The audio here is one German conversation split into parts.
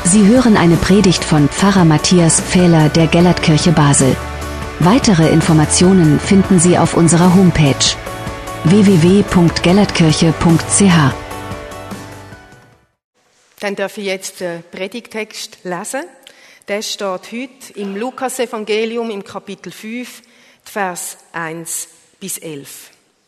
Sie hören eine Predigt von Pfarrer Matthias Pfähler der Gellertkirche Basel. Weitere Informationen finden Sie auf unserer Homepage www.gellertkirche.ch. Dann darf ich jetzt den Predigttext lesen. Der steht heute im Lukas-Evangelium im Kapitel 5, Vers 1 bis 11.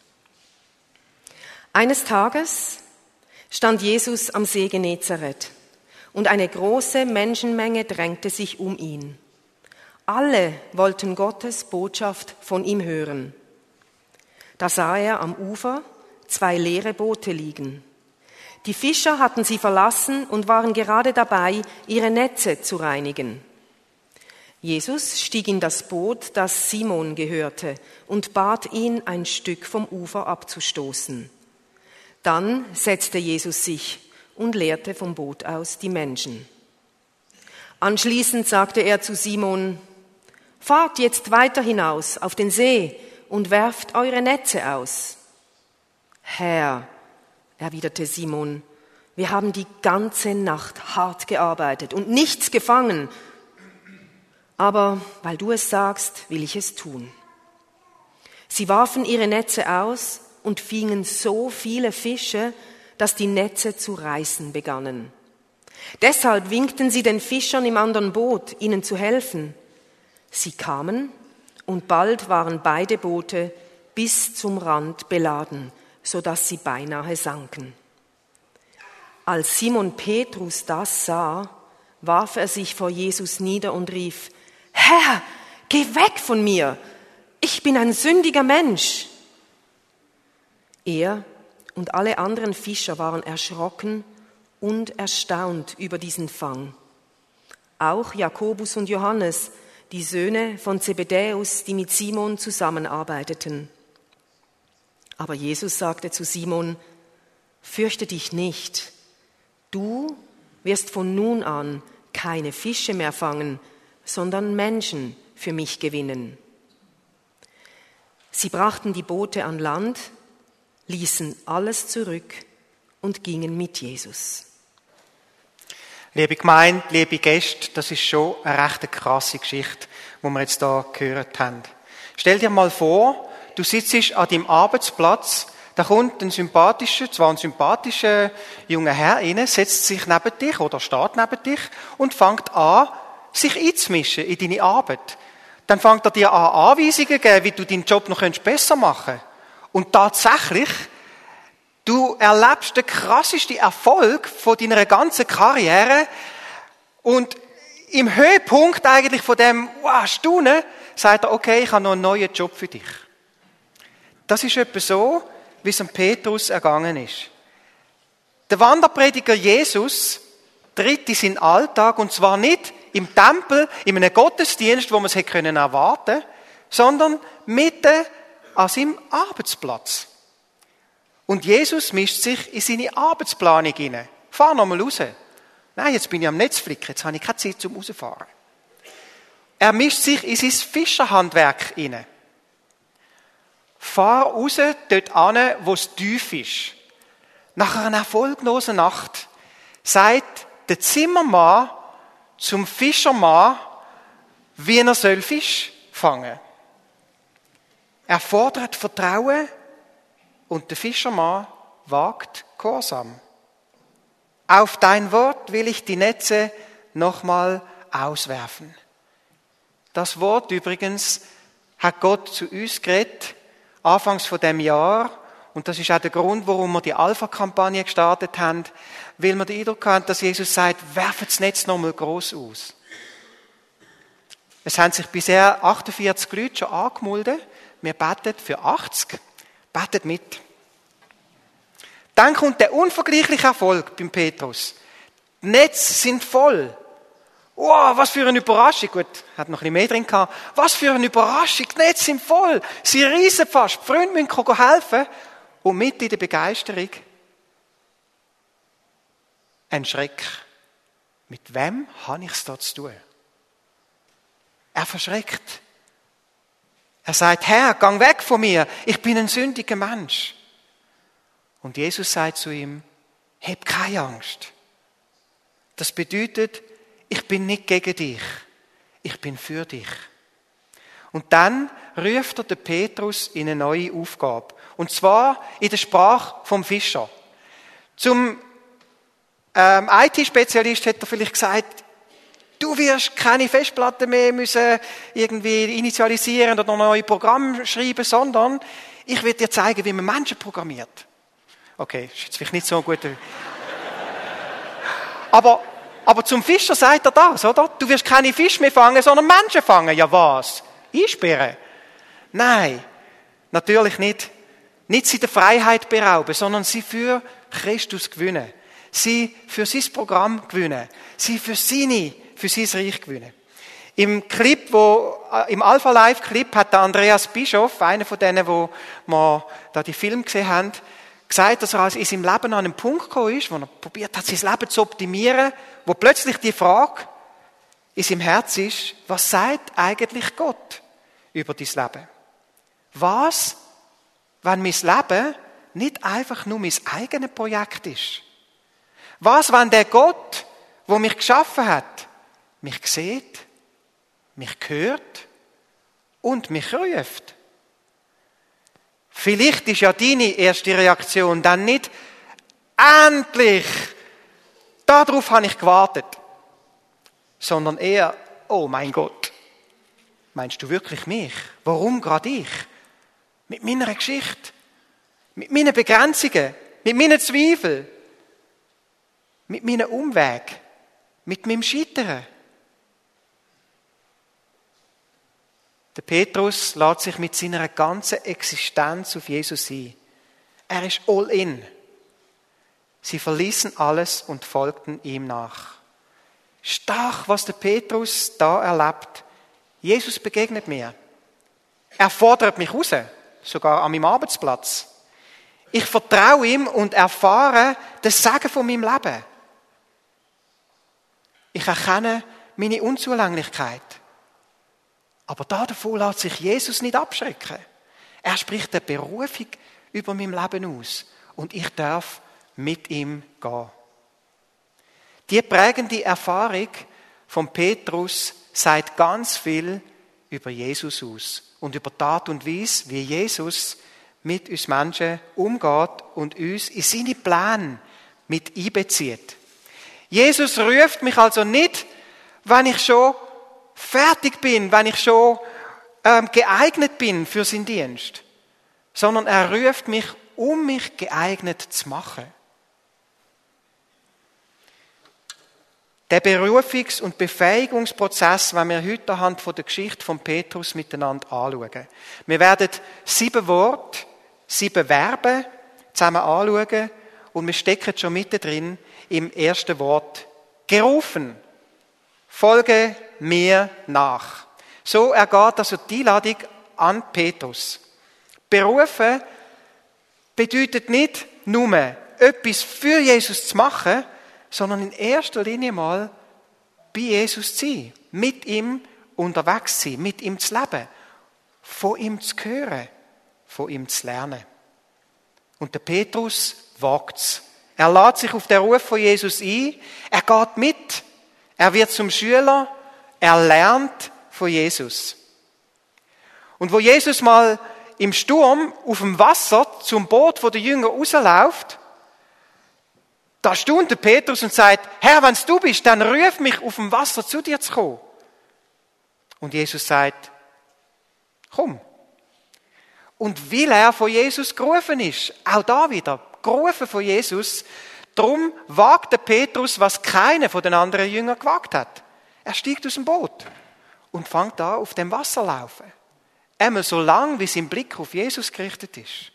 Eines Tages stand Jesus am See Genezareth und eine große Menschenmenge drängte sich um ihn. Alle wollten Gottes Botschaft von ihm hören. Da sah er am Ufer 2 leere Boote liegen. Die Fischer hatten sie verlassen und waren gerade dabei, ihre Netze zu reinigen. Jesus stieg in das Boot, das Simon gehörte, und bat ihn, ein Stück vom Ufer abzustoßen. Dann setzte Jesus sich und lehrte vom Boot aus die Menschen. Anschließend sagte er zu Simon: Fahrt jetzt weiter hinaus auf den See und werft eure Netze aus. Herr, erwiderte Simon, wir haben die ganze Nacht hart gearbeitet und nichts gefangen. Aber weil du es sagst, will ich es tun. Sie warfen ihre Netze aus und fingen so viele Fische, dass die Netze zu reißen begannen. Deshalb winkten sie den Fischern im anderen Boot, ihnen zu helfen. Sie kamen und bald waren beide Boote bis zum Rand beladen, sodass sie beinahe sanken. Als Simon Petrus das sah, warf er sich vor Jesus nieder und rief: Herr, geh weg von mir! Ich bin ein sündiger Mensch! Er und alle anderen Fischer waren erschrocken und erstaunt über diesen Fang. Auch Jakobus und Johannes, die Söhne von Zebedäus, die mit Simon zusammenarbeiteten. Aber Jesus sagte zu Simon: Fürchte dich nicht, du wirst von nun an keine Fische mehr fangen, sondern Menschen für mich gewinnen. Sie brachten die Boote an Land, ließen alles zurück und gingen mit Jesus. Liebe Gemeinde, liebe Gäste, das ist schon eine recht krasse Geschichte, die wir jetzt hier gehört haben. Stell dir mal vor, du sitzt an deinem Arbeitsplatz, da kommt ein sympathischer junger Herr rein, setzt sich neben dich oder steht neben dich und fängt an, sich einzumischen in deine Arbeit. Dann fängt er dir an, Anweisungen zu geben, wie du deinen Job noch besser machen kannst. Und tatsächlich, du erlebst den krassesten Erfolg von deiner ganzen Karriere und im Höhepunkt eigentlich von dem Staunen sagt er: Okay, ich habe noch einen neuen Job für dich. Das ist etwa so, wie es dem Petrus ergangen ist. Der Wanderprediger Jesus tritt in seinen Alltag, und zwar nicht im Tempel, in einem Gottesdienst, wo man es hätte erwarten können, sondern mitten an seinem Arbeitsplatz. Und Jesus mischt sich in seine Arbeitsplanung hinein. Fahr noch mal raus. Nein, jetzt bin ich am Netzflicken, jetzt habe ich keine Zeit zum Rausfahren. Er mischt sich in sein Fischerhandwerk hinein. Fahr raus, dort hin, wo es tief ist. Nach einer erfolglosen Nacht sagt der Zimmermann zum Fischermann, wie er Fisch fangen soll. Er fordert Vertrauen und der Fischermann wagt Gehorsam. Auf dein Wort will ich die Netze nochmal auswerfen. Das Wort übrigens hat Gott zu uns geredet, anfangs von dem Jahr. Und das ist auch der Grund, warum wir die Alpha-Kampagne gestartet haben, weil wir den Eindruck haben, dass Jesus sagt: werft das Netz nochmal gross aus. Es haben sich bisher 48 Leute schon angemeldet. Wir beten für 80. Betet mit. Dann kommt der unvergleichliche Erfolg beim Petrus. Die Netze sind voll. Wow, was für eine Überraschung. Gut, hat noch ein bisschen mehr drin gehabt. Was für eine Überraschung. Die Netze sind voll. Sie reissen fast. Die Freunde müssen helfen. Und mit in der Begeisterung ein Schreck. Mit wem habe ich es da zu tun? Er verschreckt. Er sagt: Herr, gang weg von mir. Ich bin ein sündiger Mensch. Und Jesus sagt zu ihm: Hab keine Angst. Das bedeutet, ich bin nicht gegen dich, ich bin für dich. Und dann ruft er den Petrus in eine neue Aufgabe. Und zwar in der Sprache vom Fischer. Zum IT-Spezialist hat er vielleicht gesagt, du wirst keine Festplatte mehr müssen irgendwie initialisieren oder neue Programme schreiben, sondern ich will dir zeigen, wie man Menschen programmiert. Okay, ist jetzt vielleicht nicht so gut. Aber zum Fischer sagt er das, oder? Du wirst keine Fische mehr fangen, sondern Menschen fangen. Ja was? Einsperren? Nein, natürlich nicht. Nicht sie der Freiheit berauben, sondern sie für Christus gewinnen. Sie für sein Programm gewinnen. Sie für sein Reich gewinnen. Im Clip, im Alpha Live Clip hat der Andreas Bischof, einer von denen, wo wir da die Film gesehen haben, gesagt, dass er in seinem Leben an einen Punkt gekommen ist, wo er probiert hat, sein Leben zu optimieren, wo plötzlich die Frage in seinem Herz ist, was sagt eigentlich Gott über dein Leben? Was, wenn mein Leben nicht einfach nur mein eigenes Projekt ist? Was, wenn der Gott, der mich geschaffen hat, mich sieht, mich hört und mich ruft? Vielleicht ist ja deine erste Reaktion dann nicht, endlich, darauf habe ich gewartet, sondern eher, oh mein Gott, meinst du wirklich mich? Warum gerade ich? Mit meiner Geschichte, mit meinen Begrenzungen, mit meinen Zweifeln, mit meinen Umwegen, mit meinem Scheitern. Der Petrus lässt sich mit seiner ganzen Existenz auf Jesus ein. Er ist all in. Sie verließen alles und folgten ihm nach. Stark, was der Petrus da erlebt. Jesus begegnet mir. Er fordert mich raus, sogar an meinem Arbeitsplatz. Ich vertraue ihm und erfahre das Segen von meinem Leben. Ich erkenne meine Unzulänglichkeit. Aber davon lässt sich Jesus nicht abschrecken. Er spricht eine Berufung über mein Leben aus. Und ich darf mit ihm gehen. Die prägende Erfahrung von Petrus sagt ganz viel über Jesus aus. Und über die Art und Weise, wie Jesus mit uns Menschen umgeht und uns in seine Pläne mit einbezieht. Jesus ruft mich also nicht, wenn ich schon fertig bin, wenn ich schon geeignet bin für seinen Dienst, sondern er ruft mich, um mich geeignet zu machen. Der Berufungs- und Befähigungsprozess, wenn wir heute anhand von der Geschichte von Petrus miteinander anschauen. Wir werden 7 Worte, 7 Verben zusammen anschauen und wir stecken schon mittendrin im ersten Wort. Gerufen. Folge mir nach. So ergeht also die Einladung an Petrus. Berufen bedeutet nicht nur, etwas für Jesus zu machen, sondern in erster Linie mal bei Jesus zu sein, mit ihm unterwegs zu sein, mit ihm zu leben, von ihm zu hören, von ihm zu lernen. Und der Petrus wagt's. Er lässt sich auf den Ruf von Jesus ein, er geht mit, er wird zum Schüler, er lernt von Jesus. Und wo Jesus mal im Sturm auf dem Wasser zum Boot der Jünger rausläuft, da staunt der Petrus und sagt, Herr, wenn es du bist, dann ruf mich auf dem Wasser zu dir zu kommen. Und Jesus sagt, komm. Und weil er von Jesus gerufen ist, auch da wieder, gerufen von Jesus, darum wagt der Petrus, was keiner von den anderen Jüngern gewagt hat. Er steigt aus dem Boot und fängt an, auf dem Wasser zu laufen. Einmal so lang, wie sein Blick auf Jesus gerichtet ist.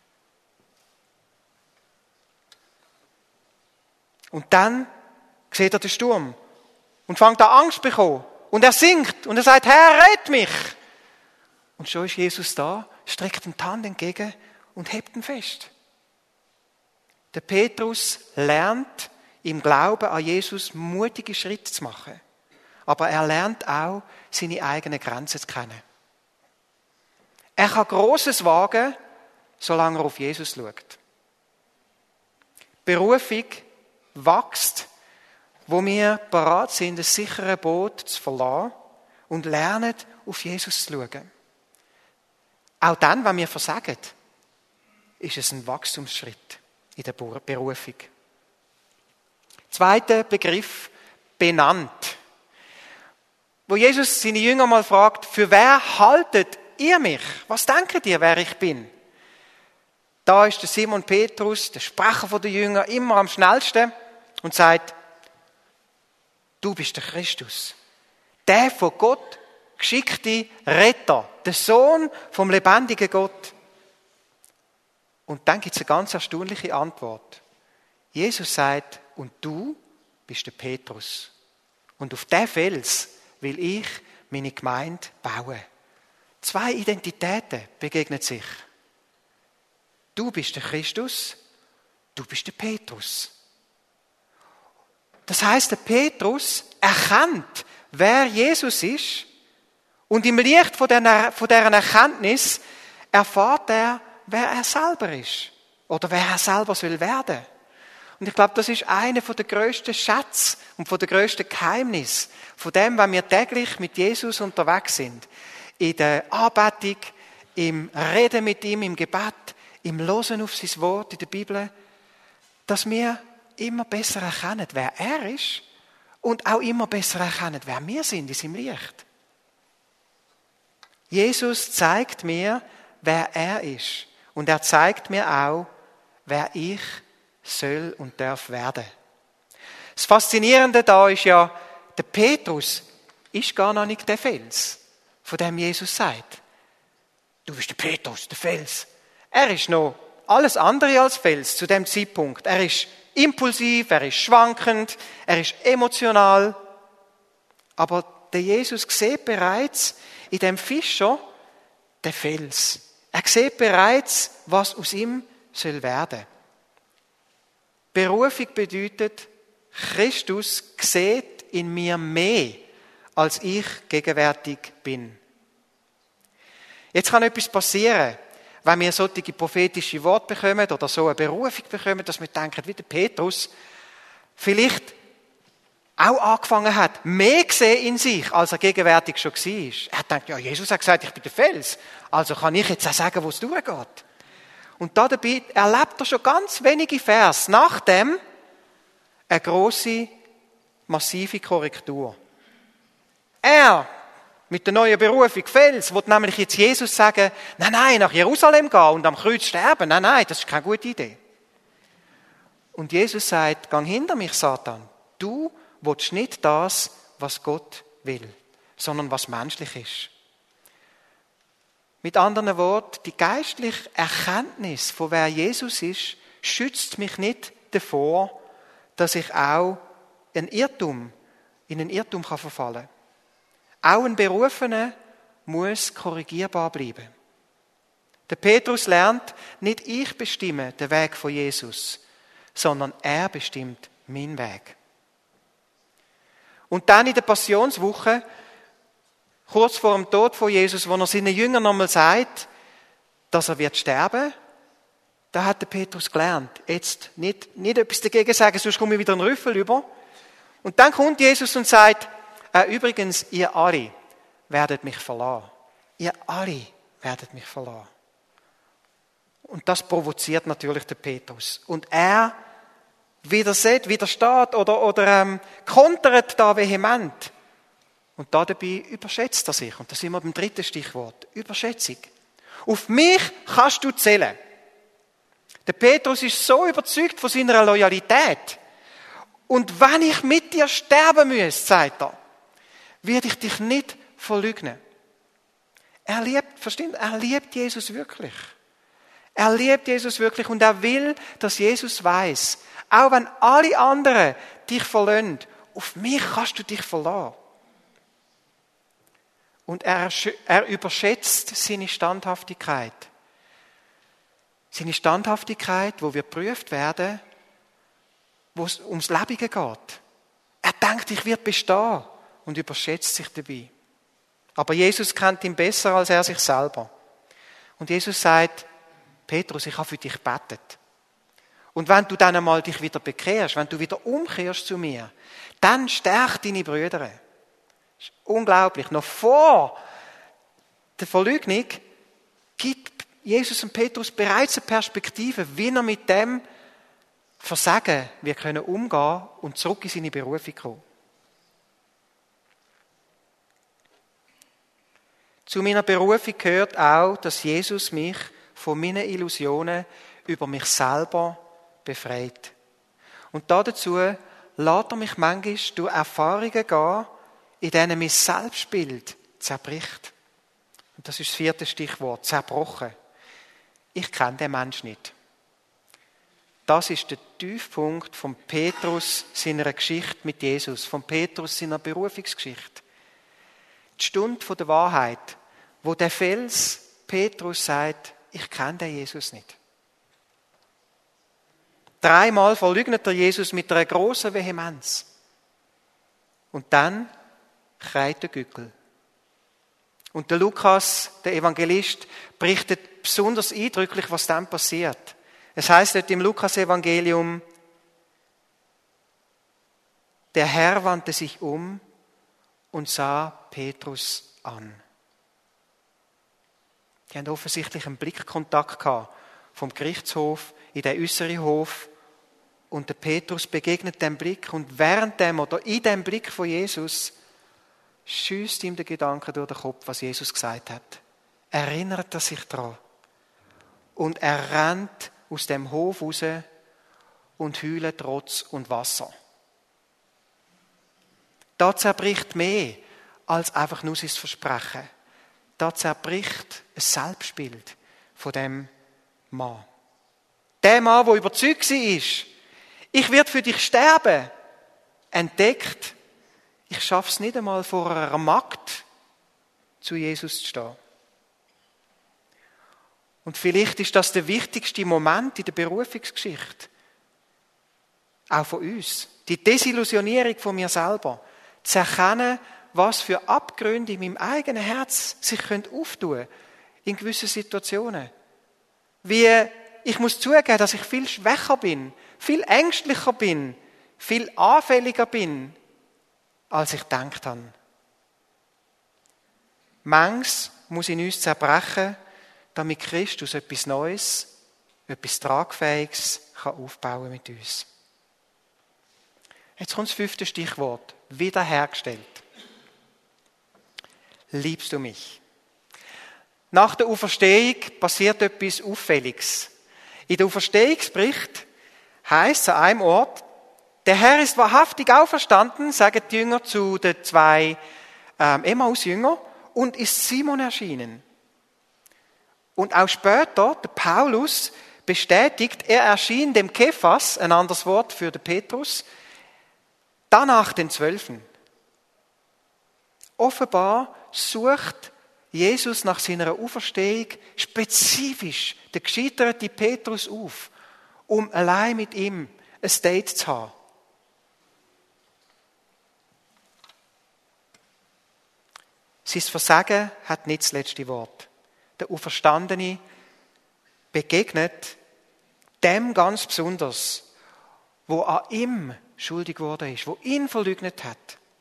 Und dann sieht er den Sturm und fängt an, Angst zu bekommen. Und er singt und er sagt, Herr, rett mich! Und schon ist Jesus da, streckt ihm die Hand entgegen und hebt ihn fest. Der Petrus lernt im Glauben an Jesus mutige Schritte zu machen. Aber er lernt auch, seine eigenen Grenzen zu kennen. Er kann Grosses wagen, solange er auf Jesus schaut. Berufung wächst wo wir bereit sind, das sichere Boot zu verlassen und lernen, auf Jesus zu schauen. Auch dann, wenn wir versagen, ist es ein Wachstumsschritt in der Berufung. Zweiter Begriff, benannt. Wo Jesus seine Jünger mal fragt, für wer haltet ihr mich? Was denkt ihr, wer ich bin? Da ist der Simon Petrus, der Sprecher der Jünger, immer am schnellsten und sagt, du bist der Christus. Der von Gott geschickte Retter, der Sohn vom lebendigen Gott. Und dann gibt es eine ganz erstaunliche Antwort. Jesus sagt, und du bist der Petrus. Und auf diesen Fels will ich meine Gemeinde bauen. Zwei Identitäten begegnen sich. Du bist der Christus, du bist der Petrus. Das heisst, der Petrus erkennt, wer Jesus ist, und im Licht von dieser Erkenntnis erfahrt er, wer er selber ist oder wer er selber soll werden. Und ich glaube, das ist einer der grössten Schätze und der grössten Geheimnisse von dem, wenn wir täglich mit Jesus unterwegs sind. In der Anbetung, im Reden mit ihm, im Gebet, im Hören auf sein Wort in der Bibel, dass wir immer besser erkennen, wer er ist und auch immer besser erkennen, wer wir sind in seinem Licht. Jesus zeigt mir, wer er ist. Und er zeigt mir auch, wer ich soll und darf werden. Das Faszinierende da ist ja, der Petrus ist gar noch nicht der Fels, von dem Jesus sagt. Du bist der Petrus, der Fels. Er ist noch alles andere als Fels zu dem Zeitpunkt. Er ist impulsiv, er ist schwankend, er ist emotional. Aber der Jesus sieht bereits in dem Fischer den Fels. Er sieht bereits, was aus ihm soll werden. Berufung bedeutet, Christus sieht in mir mehr, als ich gegenwärtig bin. Jetzt kann etwas passieren, wenn wir solche prophetische Worte bekommen oder so eine Berufung bekommen, dass wir denken, wie der Petrus vielleicht auch angefangen hat, mehr gesehen in sich, als er gegenwärtig schon war. Er denkt, ja, Jesus hat gesagt, ich bin der Fels, also kann ich jetzt auch sagen, wo es durchgeht. Und dabei erlebt er schon ganz wenige Vers nachdem eine grosse, massive Korrektur. Er, mit der neuen Berufung Fels, will nämlich jetzt Jesus sagen, nein, nach Jerusalem gehen und am Kreuz sterben. Nein, das ist keine gute Idee. Und Jesus sagt, geh hinter mich, Satan. Du willst nicht das, was Gott will, sondern was menschlich ist. Mit anderen Worten, die geistliche Erkenntnis von wer Jesus ist, schützt mich nicht davor, dass ich auch in einen Irrtum verfallen kann. Auch ein Berufener muss korrigierbar bleiben. Der Petrus lernt, nicht ich bestimme den Weg von Jesus, sondern er bestimmt meinen Weg. Und dann in der Passionswoche, kurz vor dem Tod von Jesus, wo er seinen Jüngern nochmal sagt, dass er wird sterben, da hat der Petrus gelernt, jetzt nicht etwas dagegen sagen, sonst komme ich wieder einen Rüffel über. Und dann kommt Jesus und sagt, übrigens, ihr alle werdet mich verlassen. Ihr alle werdet mich verlassen. Und das provoziert natürlich den Petrus. Und er widersteht oder kontert da vehement. Und dabei überschätzt er sich. Und da sind wir beim dritten Stichwort. Überschätzung. Auf mich kannst du zählen. Der Petrus ist so überzeugt von seiner Loyalität. Und wenn ich mit dir sterben muss, sagt er, werde ich dich nicht verleugnen. Er liebt Jesus wirklich. Er liebt Jesus wirklich und er will, dass Jesus weiß, auch wenn alle anderen dich verlassen, auf mich kannst du dich verlassen. Und er überschätzt seine Standhaftigkeit. Seine Standhaftigkeit, wo wir geprüft werden, wo es ums Leben geht. Er denkt, ich werde bestehen und überschätzt sich dabei. Aber Jesus kennt ihn besser als er sich selber. Und Jesus sagt, Petrus, ich habe für dich gebetet. Und wenn du dann einmal dich wieder bekehrst, wenn du wieder umkehrst zu mir, dann stärk deine Brüder. Das ist unglaublich. Noch vor der Verleugnung gibt Jesus und Petrus bereits eine Perspektive, wie er mit dem Versagen wir können umgehen und zurück in seine Berufung kommen. Zu meiner Berufung gehört auch, dass Jesus mich von meinen Illusionen über mich selber befreit. Und dazu lässt er mich manchmal durch Erfahrungen gehen, in denen mein Selbstbild zerbricht. Und das ist das 4. Stichwort, zerbrochen. Ich kenne den Menschen nicht. Das ist der Tiefpunkt von Petrus seiner Geschichte mit Jesus, von Petrus seiner Berufungsgeschichte. Die Stunde der Wahrheit, wo der Fels Petrus sagt, ich kenne den Jesus nicht. 3-mal verleugnet er Jesus mit einer grossen Vehemenz. Und dann kreit der Gückel. Und der Lukas, der Evangelist, berichtet besonders eindrücklich, was dann passiert. Es heißt dort im Lukas-Evangelium, der Herr wandte sich um und sah Petrus an. Die haben offensichtlich einen Blickkontakt gehabt vom Gerichtshof in den äußeren Hof und der Petrus begegnet dem Blick und während dem oder in dem Blick von Jesus schießt ihm der Gedanke durch den Kopf, was Jesus gesagt hat. Erinnert er sich daran und er rennt aus dem Hof raus und heult Rotz und Wasser. Da zerbricht mehr als einfach nur sein Versprechen. Da zerbricht ein Selbstbild von dem Mann. Der Mann, der überzeugt war, ich werde für dich sterben, entdeckt, ich schaffe es nicht einmal vor einer Magd zu Jesus zu stehen. Und vielleicht ist das der wichtigste Moment in der Berufungsgeschichte. Auch von uns. Die Desillusionierung von mir selber. Zu erkennen, was für Abgründe in meinem eigenen Herz sich auftun können in gewissen Situationen. Wie ich muss zugeben, dass ich viel schwächer bin, viel ängstlicher bin, viel anfälliger bin, als ich gedacht habe. Manches muss in uns zerbrechen, damit Christus etwas Neues, etwas Tragfähiges aufbauen mit uns. Jetzt kommt das 5. Stichwort. Wiederhergestellt. Liebst du mich? Nach der Auferstehung passiert etwas Auffälliges. In der Auferstehungsbericht heisst es an einem Ort, der Herr ist wahrhaftig auferstanden, sagen die Jünger zu den 2 Emmaus-Jüngern, und ist Simon erschienen. Und auch später, der Paulus bestätigt, er erschien dem Kephas, ein anderes Wort für den Petrus, danach den 12. Offenbar sucht Jesus nach seiner Auferstehung spezifisch den gescheiterten Petrus auf, um allein mit ihm ein Date zu haben. Sein Versagen hat nicht das letzte Wort. Der Auferstandene begegnet dem ganz besonders, wo an ihm schuldig geworden ist, wo ihn verleugnet hat.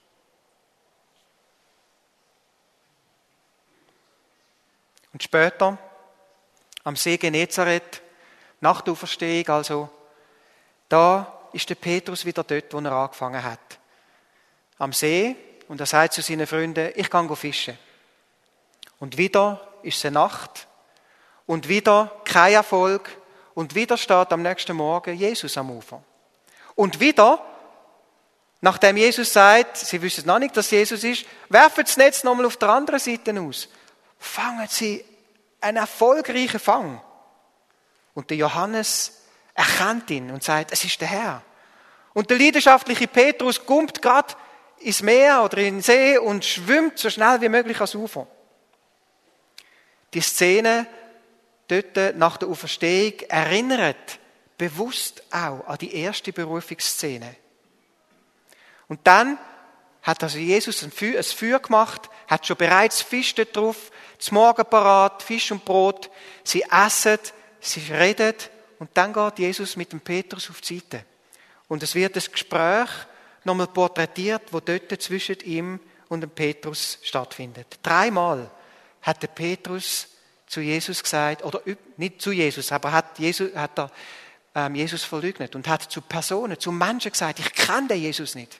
Und später, am See Genezareth, nach der Auferstehung also, da ist der Petrus wieder dort, wo er angefangen hat. Am See, und er sagt zu seinen Freunden, ich gehe fischen. Und wieder ist es eine Nacht, und wieder kein Erfolg, und wieder steht am nächsten Morgen Jesus am Ufer. Und wieder, nachdem Jesus sagt, sie wissen noch nicht, dass Jesus ist, werfen das Netz nochmal auf der anderen Seite aus. Fangen sie einen erfolgreichen Fang. Und der Johannes erkennt ihn und sagt, es ist der Herr. Und der leidenschaftliche Petrus kommt gerade ins Meer oder in den See und schwimmt so schnell wie möglich ans Ufer. Die Szene dort nach der Auferstehung erinnert bewusst auch an die erste Berufungsszene. Und dann hat also Jesus ein Feuer gemacht, hat schon bereits Fisch dort drauf, zum Morgen parat, Fisch und Brot. Sie essen, sie reden und dann geht Jesus mit dem Petrus auf die Seite. Und es wird das Gespräch nochmal porträtiert, das dort zwischen ihm und dem Petrus stattfindet. 3-mal hat der Petrus zu Jesus gesagt, oder nicht zu Jesus, aber hat er Jesus verleugnet und hat zu Personen, zu Menschen gesagt, ich kenne den Jesus nicht.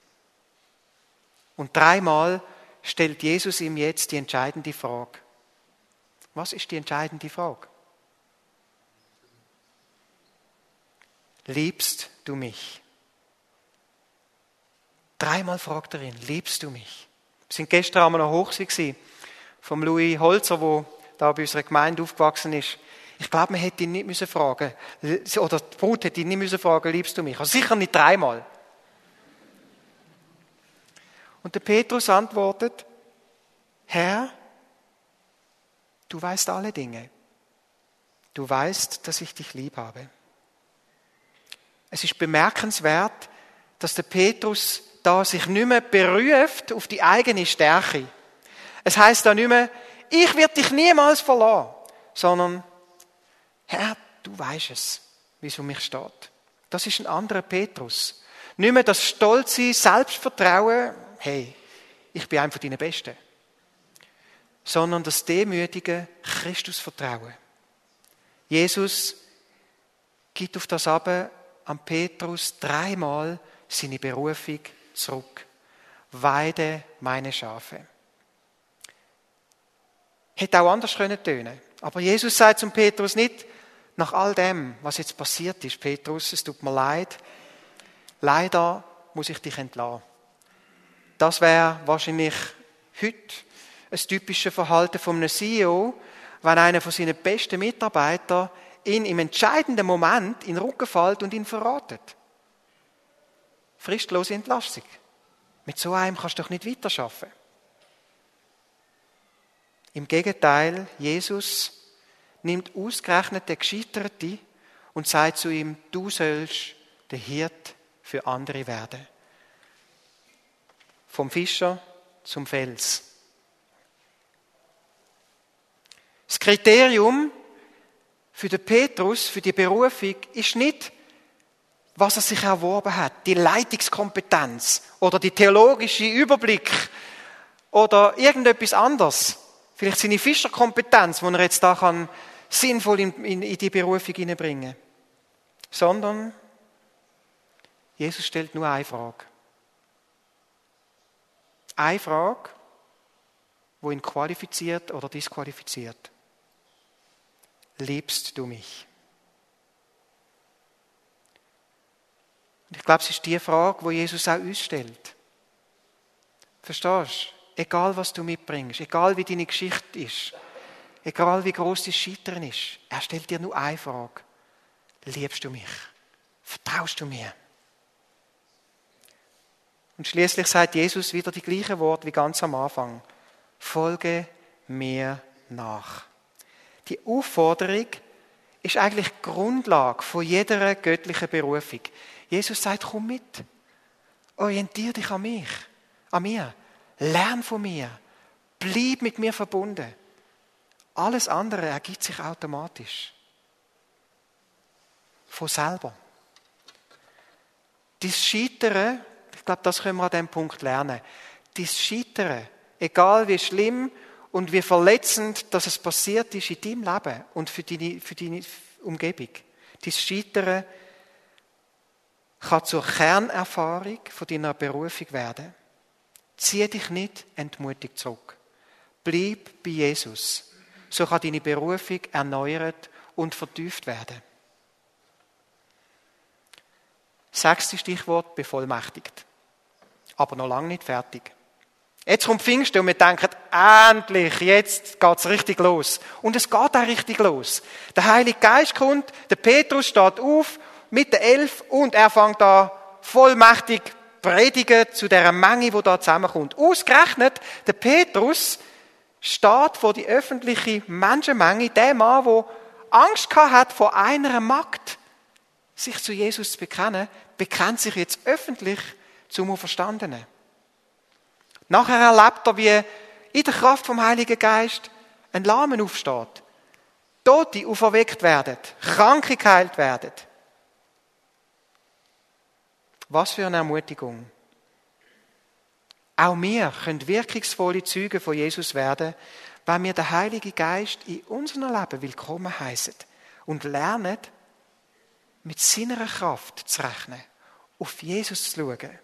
Und 3-mal stellt Jesus ihm jetzt die entscheidende Frage. Was ist die entscheidende Frage? Liebst du mich? 3-mal fragt er ihn, liebst du mich? Wir sind gestern einmal noch hoch vom Louis Holzer, der da bei unserer Gemeinde aufgewachsen ist. Ich glaube, man hätte ihn nicht müssen fragen, oder die Brut hätte ihn nicht müssen fragen, liebst du mich? Also sicher nicht 3-mal. Und der Petrus antwortet, Herr, du weißt alle Dinge. Du weißt, dass ich dich lieb habe. Es ist bemerkenswert, dass der Petrus da sich nicht mehr beruft auf die eigene Stärke. Es heisst da nicht mehr, ich werde dich niemals verlassen, sondern Herr, du weißt es, wie es um mich steht. Das ist ein anderer Petrus. Nicht mehr das stolze Selbstvertrauen, hey, ich bin einer von deinen Besten, sondern das demütige Christusvertrauen. Jesus gibt auf das aber an Petrus 3-mal seine Berufung zurück. Weide meine Schafe. Hätte auch anders tönen können. Aber Jesus sagt zum Petrus nicht, nach all dem, was jetzt passiert ist, Petrus, es tut mir leid, leider muss ich dich entlassen. Das wäre wahrscheinlich heute ein typisches Verhalten von einem CEO, wenn einer von seinen besten Mitarbeitern ihn im entscheidenden Moment in den Rücken fällt und ihn verratet. Fristlose Entlassung. Mit so einem kannst du doch nicht weiterarbeiten. Im Gegenteil, Jesus nimmt ausgerechnet den Gescheiterten und sagt zu ihm, du sollst der Hirt für andere werden. Vom Fischer zum Fels. Das Kriterium für den Petrus, für die Berufung, ist nicht, was er sich erworben hat, die Leitungskompetenz oder die theologische Überblick oder irgendetwas anderes. Vielleicht seine Fischerkompetenz, die er jetzt da kann sinnvoll in die Berufung hineinbringen kann. Sondern Jesus stellt nur eine Frage. Eine Frage, die ihn qualifiziert oder disqualifiziert. Liebst du mich? Und ich glaube, es ist die Frage, die Jesus auch uns stellt. Verstehst du? Egal, was du mitbringst, egal wie deine Geschichte ist, egal wie gross dein Scheitern ist, er stellt dir nur eine Frage. Liebst du mich? Vertraust du mir? Und schließlich sagt Jesus wieder die gleichen Worte wie ganz am Anfang. Folge mir nach. Die Aufforderung ist eigentlich die Grundlage von jeder göttlichen Berufung. Jesus sagt, komm mit. Orientier dich an mir. Lern von mir. Bleib mit mir verbunden. Alles andere ergibt sich automatisch. Von selber. Das Scheitern, ich glaube, das können wir an diesem Punkt lernen. Das Scheitern, egal wie schlimm und wie verletzend, dass es passiert ist in deinem Leben und für deine Umgebung. Das Scheitern kann zur Kernerfahrung von deiner Berufung werden. Zieh dich nicht entmutigt zurück. Bleib bei Jesus. So kann deine Berufung erneuert und vertieft werden. 6. Stichwort, bevollmächtigt. Aber noch lange nicht fertig. Jetzt kommt Pfingsten und wir denken, endlich, jetzt geht's richtig los. Und es geht auch richtig los. Der Heilige Geist kommt, der Petrus steht auf mit den 11 und er fängt an vollmächtig predigen zu dieser Menge, die da zusammenkommt. Ausgerechnet, der Petrus steht vor die öffentliche Menschenmenge, der Mann, der Angst hat vor einer Magd, sich zu Jesus zu bekennen, bekennt sich jetzt öffentlich zum Auferstandenen. Nachher erlebt er, wie in der Kraft vom Heiligen Geist ein Lahmen aufsteht. Tote auferweckt werden, Kranke geheilt werden. Was für eine Ermutigung. Auch wir können wirkungsvolle Zeugen von Jesus werden, wenn wir den Heiligen Geist in unserem Leben willkommen heißen und lernen, mit seiner Kraft zu rechnen, auf Jesus zu schauen.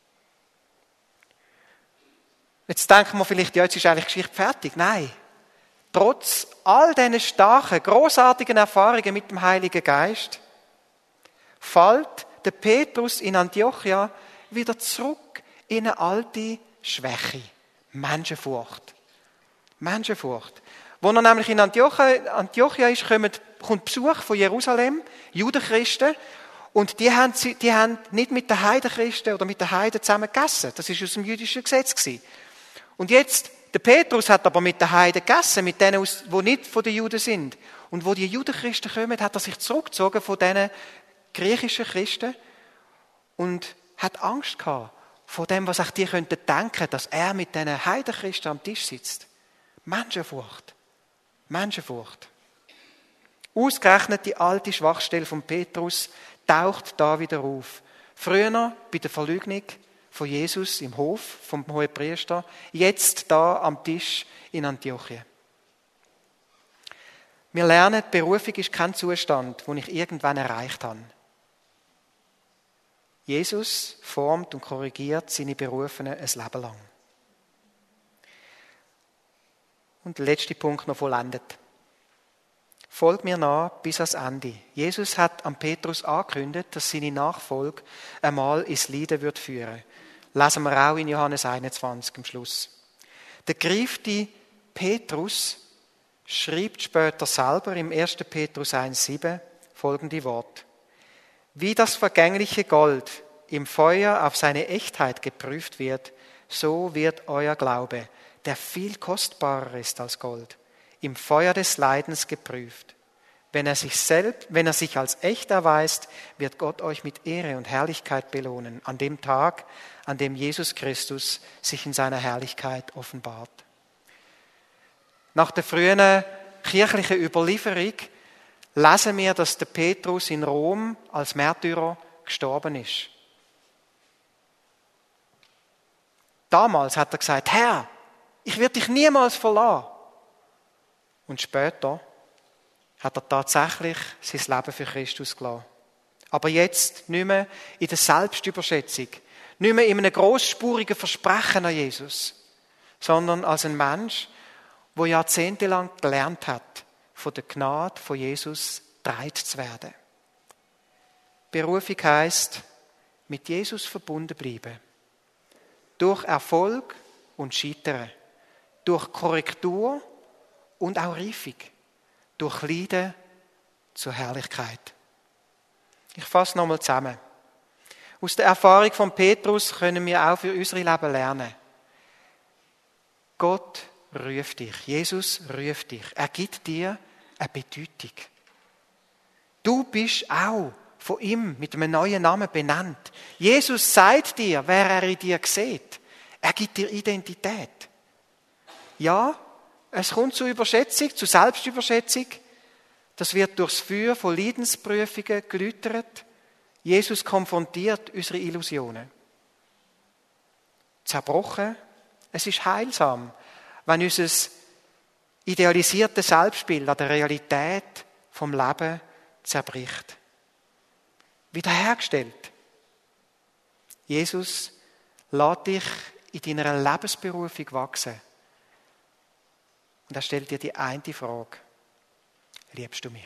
Jetzt denken wir vielleicht, ja, jetzt ist eigentlich die Geschichte fertig. Nein. Trotz all diesen starken, grossartigen Erfahrungen mit dem Heiligen Geist fällt der Petrus in Antiochia wieder zurück in eine alte Schwäche. Menschenfurcht. Menschenfurcht. Wo er nämlich in Antiochia ist, kommt Besuch von Jerusalem, Judenchristen, und die haben nicht mit den Heidenchristen oder mit den Heiden zusammen gegessen. Das war aus dem jüdischen Gesetz gewesen. Und jetzt, der Petrus hat aber mit den Heiden gegessen, mit denen, die nicht von den Juden sind. Und wo die Judenchristen kommen, hat er sich zurückgezogen von diesen griechischen Christen und hat Angst gehabt vor dem, was auch die könnten denken, dass er mit diesen Heidenchristen am Tisch sitzt. Menschenfurcht. Menschenfurcht. Ausgerechnet die alte Schwachstelle von Petrus taucht da wieder auf. Früher bei der Verleugnung von Jesus im Hof vom Hohepriester, jetzt da am Tisch in Antiochia. Wir lernen, die Berufung ist kein Zustand, den ich irgendwann erreicht habe. Jesus formt und korrigiert seine Berufenen ein Leben lang. Und der letzte Punkt noch vollendet. Folg mir nach bis ans Ende. Jesus hat an Petrus angekündigt, dass seine Nachfolge einmal ins Leiden wird führen. Lesen wir auch in Johannes 21 am Schluss. Der gereifte Petrus schreibt später selber im 1. Petrus 1,7 folgende Worte. Wie das vergängliche Gold im Feuer auf seine Echtheit geprüft wird, so wird euer Glaube, der viel kostbarer ist als Gold, im Feuer des Leidens geprüft. Wenn er sich als echt erweist, wird Gott euch mit Ehre und Herrlichkeit belohnen, an dem Tag, an dem Jesus Christus sich in seiner Herrlichkeit offenbart. Nach der frühen kirchlichen Überlieferung lesen wir, dass der Petrus in Rom als Märtyrer gestorben ist. Damals hat er gesagt, Herr, ich werde dich niemals verlassen. Und später hat er tatsächlich sein Leben für Christus gelassen. Aber jetzt nicht mehr in der Selbstüberschätzung, nicht mehr in einem grossspurigen Versprechen an Jesus, sondern als ein Mensch, der jahrzehntelang gelernt hat, von der Gnade von Jesus getragen zu werden. Berufung heisst, mit Jesus verbunden bleiben. Durch Erfolg und Scheitern. Durch Korrektur und auch Reifung. Durch Leiden zur Herrlichkeit. Ich fasse nochmal zusammen. Aus der Erfahrung von Petrus können wir auch für unser Leben lernen. Gott ruft dich. Jesus ruft dich. Er gibt dir eine Bedeutung. Du bist auch von ihm mit einem neuen Namen benannt. Jesus sagt dir, wer er in dir sieht. Er gibt dir Identität. Ja, es kommt zur Überschätzung, zur Selbstüberschätzung. Das wird durchs Feuer von Leidensprüfungen geläutert. Jesus konfrontiert unsere Illusionen. Zerbrochen, es ist heilsam, wenn unser idealisiertes Selbstbild an der Realität vom Leben zerbricht. Wiederhergestellt. Jesus lässt dich in deiner Lebensberufung wachsen. Und er stellt dir die eine Frage. Liebst du mich?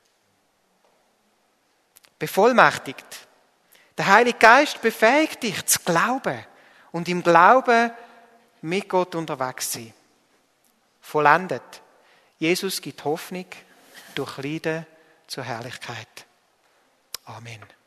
Bevollmächtigt. Der Heilige Geist befähigt dich zu glauben und im Glauben mit Gott unterwegs zu sein. Vollendet. Jesus gibt Hoffnung durch Leiden zur Herrlichkeit. Amen.